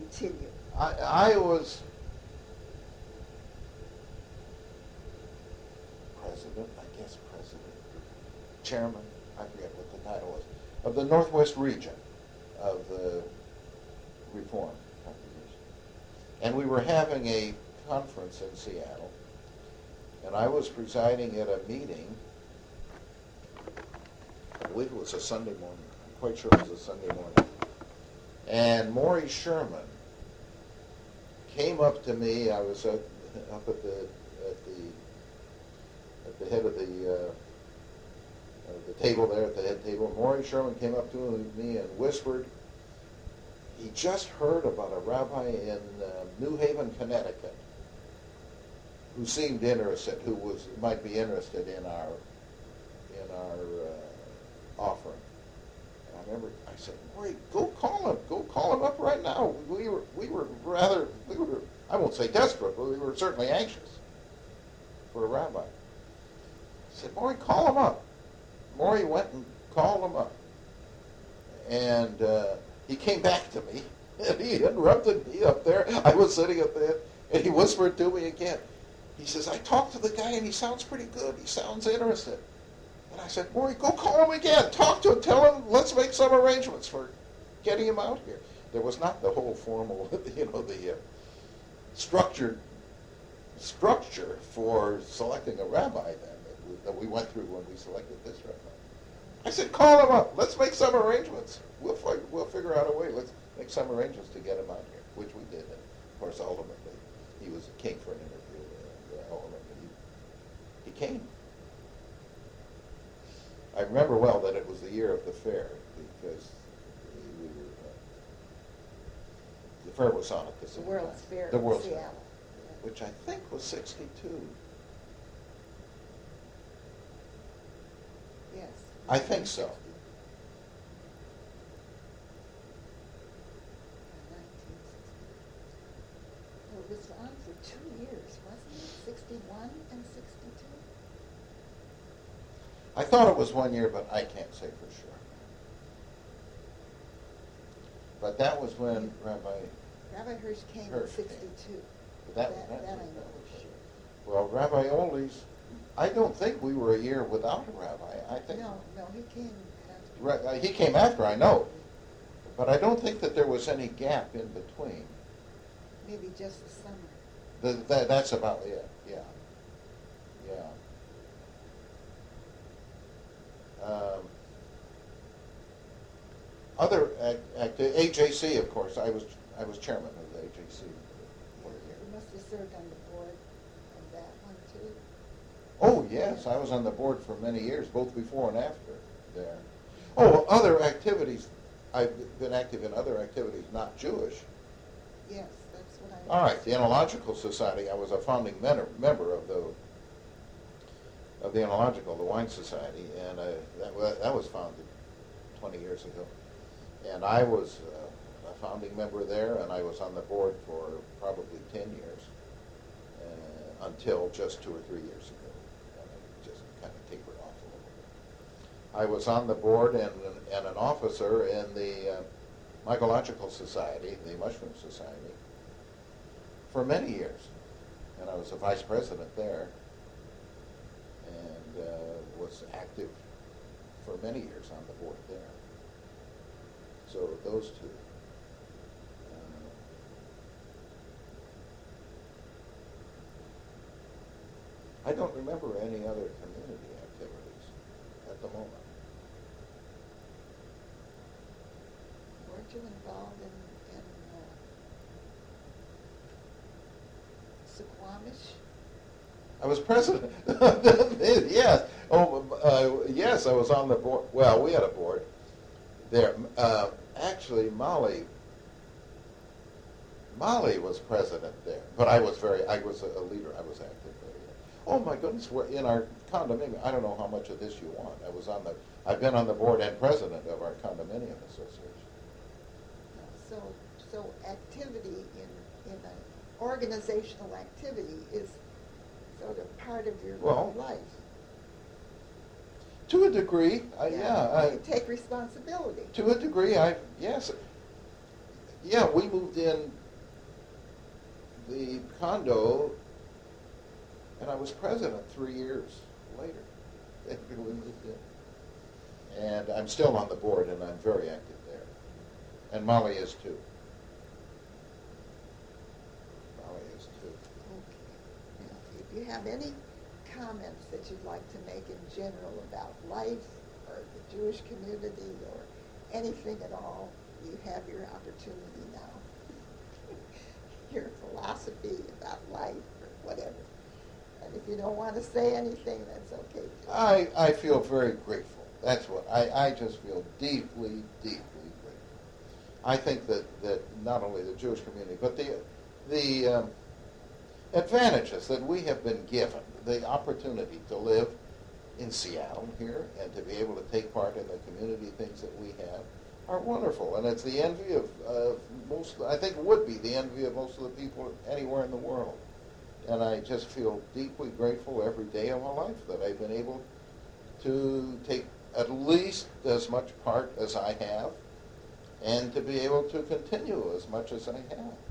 continue. I was chairman, I forget what the title was, of the Northwest region of the Reform congregation. And we were having a conference in Seattle, and I was presiding at a meeting. I believe it was a Sunday morning. I'm quite sure it was a Sunday morning. And Maury Sherman came up to me. I was up at the head of the table there, at the head table. Maury Sherman came up to me and whispered. He just heard about a rabbi in New Haven, Connecticut, who seemed interested, might be interested in our offering. And I remember I said, "Maury, go call him up right now." We were I won't say desperate, but we were certainly anxious for a rabbi. I said, "Maury, call him up." Maury went and called him up, and he came back to me, and he interrupted me up there. I was sitting up there, and he whispered to me again. He says, "I talked to the guy, and he sounds pretty good. He sounds interested." And I said, "Maury, go call him again. Talk to him. Tell him, let's make some arrangements for getting him out here." There was not the whole formal, the structure for selecting a rabbi then that we went through when we selected this rabbi. I said, "Call him up. Let's make some arrangements. We'll figure out a way. Let's make some arrangements to get him out here," which we did. And of course, ultimately, he was king for an interview, and ultimately he came. I remember well that it was the year of the fair, because the fair was on at the same time. World's Fair The in World's Seattle. Fair, which I think was 62. Yes. I think so. 1960. Well, it was on for 2 years, wasn't it? 61 and 62? I thought it was 1 year, but I can't say for sure. But that was when Rabbi Hirsch came in Hirsch 62. That I know for sure. Well, Rabbi Oldie's, I don't think we were a year without a rabbi. I think No, he came after. he came after, I know, but I don't think that there was any gap in between. Maybe just the summer. That's about it. Yeah. Other AJC, of course. I was chairman of the AJC for a year. You must have served on the board of that one too. Oh yes, I was on the board for many years, both before and after there. Oh, other activities. I've been active in other activities, not Jewish. Yes, that's what I. All right, the Enological Society. I was a founding member of the Enological, the Wine Society, and that was founded 20 years ago. And I was a founding member there, and I was on the board for probably 10 years, until just 2 or 3 years ago. And it just kind of tapered off a little bit. I was on the board and an officer in the Mycological Society, the Mushroom Society, for many years. And I was a vice president there, and was active for many years on the board there. So those two. I don't remember any other community activities at the moment. Weren't you involved in Suquamish? I was president. Yes. Yes, I was on the board. Well, we had a board there. Actually, Molly was president there, but I was a leader. I was active there. Oh my goodness, we're in our condominium. I don't know how much of this you want. I've been on the board and president of our condominium association. So activity in an organizational activity is sort of part of your life. To a degree, you take responsibility. To a degree, yes. Yeah, we moved in the condo, and I was president 3 years later. They really moved in. And I'm still on the board, and I'm very active there. And Molly is too. Molly is too. Okay. Now, if you have any comments that you'd like to make in general about life or the Jewish community or anything at all, you have your opportunity now. Your philosophy about life or whatever. And if you don't want to say anything, that's okay too. I feel very grateful. That's what I just feel deeply, deeply grateful. I think that not only the Jewish community, but the advantages that we have been given, the opportunity to live in Seattle here and to be able to take part in the community things that we have are wonderful. And it's the envy of most, I think it would be the envy of most of the people anywhere in the world. And I just feel deeply grateful every day of my life that I've been able to take at least as much part as I have and to be able to continue as much as I have.